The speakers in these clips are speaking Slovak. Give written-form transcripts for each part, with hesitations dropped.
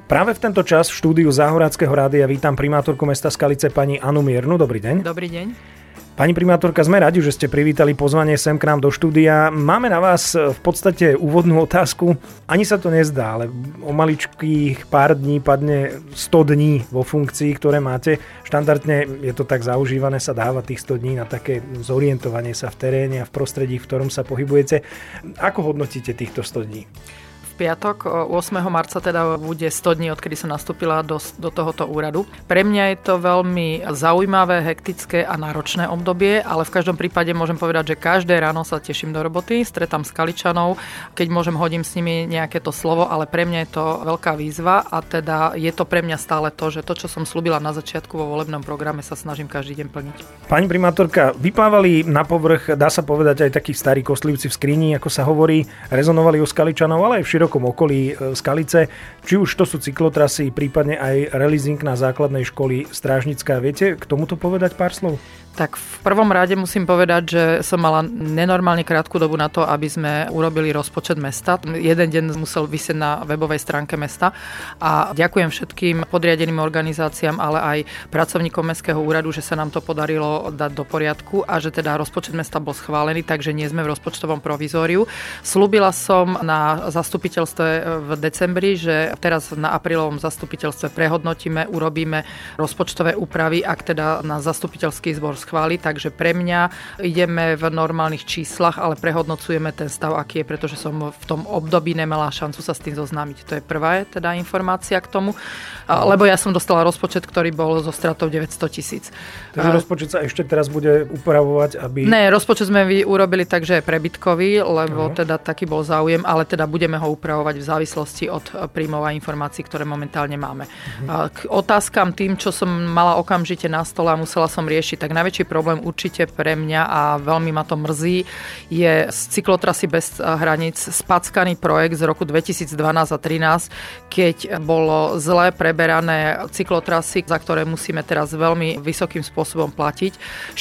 Práve v tento čas v štúdiu Záhoráckeho rádia vítam primátorku mesta Skalice pani Anu Miernu. Dobrý deň. Dobrý deň. Pani primátorka, sme radi, že ste privítali pozvanie sem k nám do štúdia. Máme na vás v podstate úvodnú otázku. Ani sa to nezdá, ale o maličkých pár dní padne 100 dní vo funkcii, ktoré máte. Štandardne je to tak zaužívané, sa dáva tých 100 dní na také zorientovanie sa v teréne a v prostredí, v ktorom sa pohybujete. Ako hodnotíte týchto 100 dní? Piatok, 8. marca teda bude 100 dní, odkedy som nastúpila do tohoto úradu. Pre mňa je to veľmi zaujímavé, hektické a náročné obdobie, ale v každom prípade môžem povedať, že každé ráno sa teším do roboty, stretám Skaličanov, keď môžem, hodím s nimi nejaké to slovo, ale pre mňa je to veľká výzva a teda je to pre mňa stále to, že to, čo som slúbila na začiatku vo volebnom programe, sa snažím každý deň plniť. Pani primátorka, vyplávali na povrch, dá sa povedať, aj takí starí kostlivci v skrini, ako sa hovorí, rezonovali u Skaličanov, ale aj v okolí Skalice. Či už to sú cyklotrasy, prípadne aj releasing na základnej školy Strážnická. Viete k tomuto povedať pár slov? Tak v prvom rade musím povedať, že som mala nenormálne krátku dobu na to, aby sme urobili rozpočet mesta. Jeden deň musel visieť na webovej stránke mesta a ďakujem všetkým podriadeným organizáciám, ale aj pracovníkom mestského úradu, že sa nám to podarilo dať do poriadku a že teda rozpočet mesta bol schválený, takže nie sme v rozpočtovom provizóriu. Slúbila som na zastupiteľstve v decembri, že teraz na aprílovom zastupiteľstve prehodnotíme, urobíme rozpočtové úpravy, ak teda na zastupiteľský zbor schváli, takže pre mňa ideme v normálnych číslach, ale prehodnocujeme ten stav, aký je, pretože som v tom období nemala šancu sa s tým zoznámiť. To je prvá teda informácia k tomu, lebo ja som dostala rozpočet, ktorý bol zo stratou 900 000. Takže rozpočet sa ešte teraz bude upravovať, aby... Ne, rozpočet sme urobili tak, že je prebytkový, lebo teda taký bol záujem, ale teda budeme ho upravovať v závislosti od príjmov a informácií, ktoré momentálne máme. K otázkam tým, čo som mala okamžite na stole a musela som riešiť, tak najväčší problém určite pre mňa a veľmi ma to mrzí, je z cyklotrasy bez hraníc spackaný projekt z roku 2012 a 2013, keď bolo zle preberané cyklotrasy, za ktoré musíme teraz veľmi vysokým spôsobom platiť.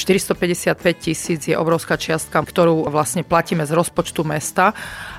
455 000 je obrovská čiastka, ktorú vlastne platíme z rozpočtu mesta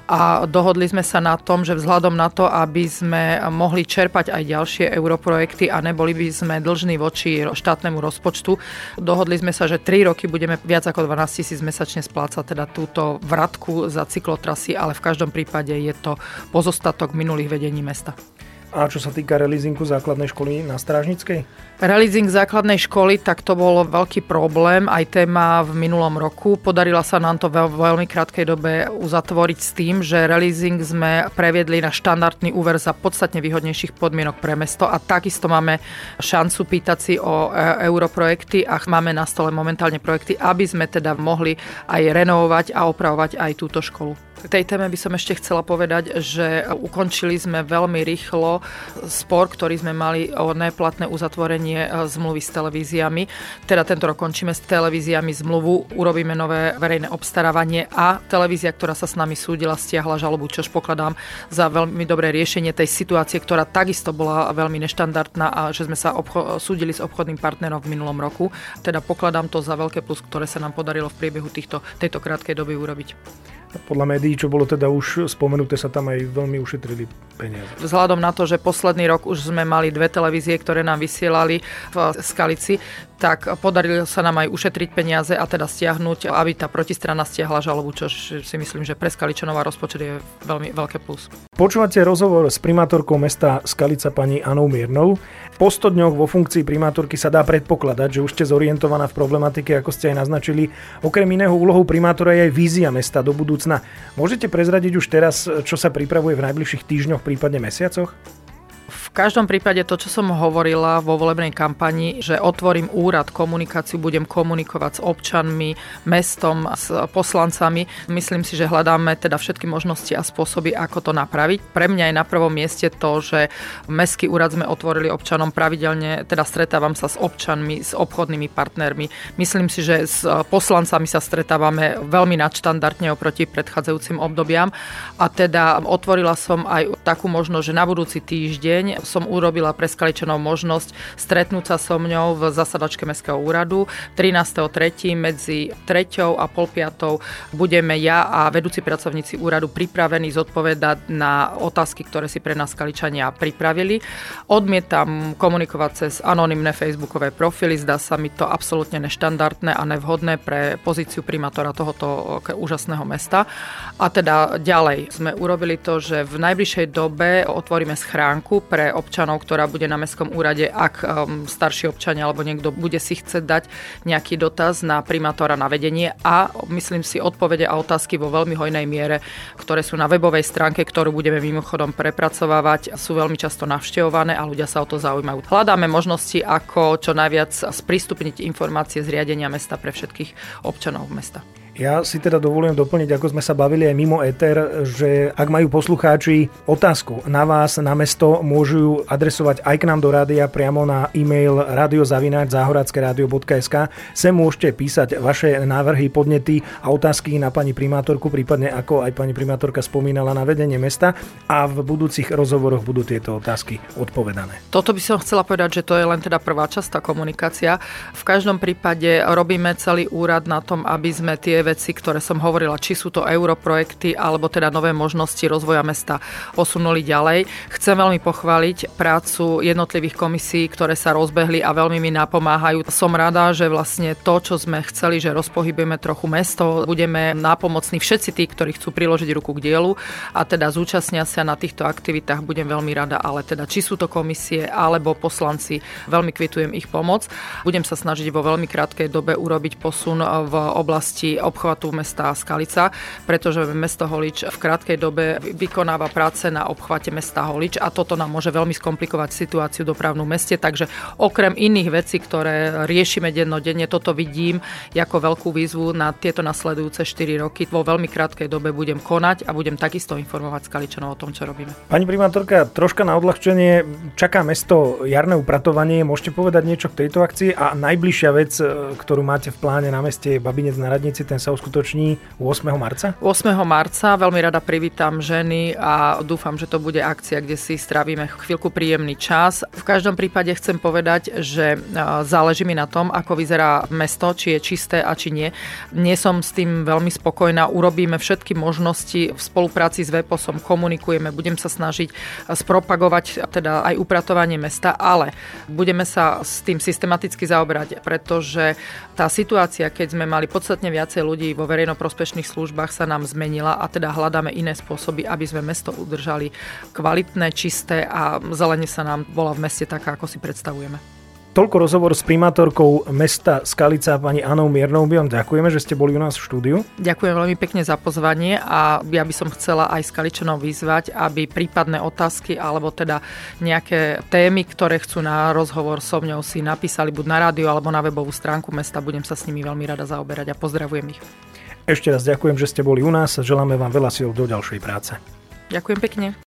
a dohodli sme sa na tom, že vzhľadom na to, aby sme mohli čerpať aj ďalšie europrojekty a neboli by sme dlžní voči štátnemu rozpočtu, dohodli sme sa, že 3 roky budeme viac ako 12 000 mesačne splácať teda túto vratku za cyklotrasy, ale v každom prípade je to pozostatok minulých vedení mesta. A čo sa týka releasingu základnej školy na Strážnickej? Releasing základnej školy, tak to bol veľký problém, aj téma v minulom roku. Podarila sa nám to v veľmi krátkej dobe uzatvoriť s tým, že releasing sme previedli na štandardný úver za podstatne výhodnejších podmienok pre mesto a takisto máme šancu pýtať si o europrojekty a máme na stole momentálne projekty, aby sme teda mohli aj renovovať a opravovať aj túto školu. K tej téme by som ešte chcela povedať, že ukončili sme veľmi rýchlo spor, ktorý sme mali o neplatné uzatvorenie zmluvy s televíziami. Teda tento rok končíme s televíziami zmluvu, urobíme nové verejné obstarávanie a televízia, ktorá sa s nami súdila, stiahla žalobu, čož pokladám za veľmi dobré riešenie tej situácie, ktorá takisto bola veľmi neštandardná a že sme sa súdili s obchodným partnerom v minulom roku. Teda pokladám to za veľké plus, ktoré sa nám podarilo v priebehu tejto krátkej doby urobiť. Podľa médií, čo bolo teda už spomenuté, sa tam aj veľmi ušetrili peniaze. Vzhľadom na to, že posledný rok už sme mali 2 televízie, ktoré nám vysielali v Skalici, tak podarilo sa nám aj ušetriť peniaze a teda stiahnuť, aby tá protistrana stiahla žalobu, čo si myslím, že pre Skaličanov a rozpočet je veľmi veľké plus. Počúvate rozhovor s primátorkou mesta Skalica pani Anou Miernou. Po 100 dňoch vo funkcii primátorky sa dá predpokladať, že už ste zorientovaná v problematike, ako ste aj naznačili. Okrem iného úlohou primátora je aj vízia mesta do budúcna. Môžete prezradiť už teraz, čo sa pripravuje v najbližších týždňoch, prípadne mesiacoch? V každom prípade to, čo som hovorila vo volebnej kampani, že otvorím úrad, komunikáciu, budem komunikovať s občanmi, mestom, s poslancami. Myslím si, že hľadáme teda všetky možnosti a spôsoby, ako to napraviť. Pre mňa je na prvom mieste to, že mestský úrad sme otvorili občanom pravidelne, teda stretávam sa s občanmi, s obchodnými partnermi. Myslím si, že s poslancami sa stretávame veľmi nadštandardne oproti predchádzajúcim obdobiam a teda otvorila som aj takú možnosť, že na budúci týždeň som urobila pre Skaličanov možnosť stretnúť sa so mňou v zasadačke Mestského úradu. 13.3. medzi 3. a 4.5. budeme ja a vedúci pracovníci úradu pripravení zodpovedať na otázky, ktoré si pre nás Skaličania pripravili. Odmietam komunikovať cez anonymné facebookové profily, zdá sa mi to absolútne neštandardné a nevhodné pre pozíciu primátora tohoto úžasného mesta. A teda ďalej sme urobili to, že v najbližšej dobe otvoríme schránku pre občanov, ktorá bude na Mestskom úrade, ak starší občania alebo niekto bude si chcieť dať nejaký dotaz na primátora na vedenie a myslím si odpovede a otázky vo veľmi hojnej miere, ktoré sú na webovej stránke, ktorú budeme mimochodom prepracovávať, sú veľmi často navštevované a ľudia sa o to zaujímajú. Hľadáme možnosti, ako čo najviac sprístupniť informácie z riadenia mesta pre všetkých občanov mesta. Ja si teda dovolujem doplniť, ako sme sa bavili aj mimo éter, že ak majú poslucháči otázku na vás, na mesto, môžu ju adresovať aj k nám do rádia priamo na e-mail radio@zahorackeradio.sk. Sem môžete písať vaše návrhy, podnety a otázky na pani primátorku, prípadne ako aj pani primátorka spomínala na vedenie mesta a v budúcich rozhovoroch budú tieto otázky odpovedané. Toto by som chcela povedať, že to je len teda prvá časť, tá komunikácia. V každom prípade robíme celý úrad na tom, aby sme tie veci, ktoré som hovorila, či sú to europrojekty alebo teda nové možnosti rozvoja mesta posunuli ďalej. Chcem veľmi pochváliť prácu jednotlivých komisí, ktoré sa rozbehli a veľmi mi napomáhajú. Som rada, že vlastne to, čo sme chceli, že rozpohybujeme trochu mesto, budeme nápomocní všetci tí, ktorí chcú priložiť ruku k dielu a teda zúčastnia sa na týchto aktivitách, budem veľmi rada, ale teda či sú to komisie alebo poslanci, veľmi kvitujem ich pomoc. Budem sa snažiť vo veľmi krátkej dobe urobiť posun v oblasti obchvatu mesta Skalica, pretože mesto Holič v krátkej dobe vykonáva práce na obchvate mesta Holič a toto nám môže veľmi skomplikovať situáciu dopravnú v meste, takže okrem iných vecí, ktoré riešime dennodenne, toto vidím ako veľkú výzvu na tieto nasledujúce 4 roky. Vo veľmi krátkej dobe budem konať a budem takisto informovať Skaličanov o tom, čo robíme. Pani primátorka, troška na odľahčenie, čaká mesto jarné upratovanie, môžete povedať niečo k tejto akcii a najbližšia vec, ktorú máte v pláne na meste Babinec na Radnici, ten sa uskutoční 8. marca? 8. marca, veľmi rada privítam ženy a dúfam, že to bude akcia, kde si strávime chvíľku príjemný čas. V každom prípade chcem povedať, že záleží mi na tom, ako vyzerá mesto, či je čisté a či nie. Nie som s tým veľmi spokojná, urobíme všetky možnosti v spolupráci s VPOSom, komunikujeme, budem sa snažiť spropagovať teda aj upratovanie mesta, ale budeme sa s tým systematicky zaoberať, pretože tá situácia, keď sme mali podstatne viacej ľudí vo verejnoprospešných službách, sa nám zmenila a teda hľadáme iné spôsoby, aby sme mesto udržali kvalitné, čisté a zelene sa nám bola v meste taká, ako si predstavujeme. Toľko rozhovor s primátorkou mesta Skalica, pani Anou Miernou. My vám ďakujeme, že ste boli u nás v štúdiu. Ďakujem veľmi pekne za pozvanie a ja by som chcela aj Skaličanov vyzvať, aby prípadné otázky alebo teda nejaké témy, ktoré chcú na rozhovor so mňou, si napísali buď na rádiu alebo na webovú stránku mesta. Budem sa s nimi veľmi rada zaoberať a pozdravujem ich. Ešte raz ďakujem, že ste boli u nás a želáme vám veľa síl do ďalšej práce. Ďakujem pekne.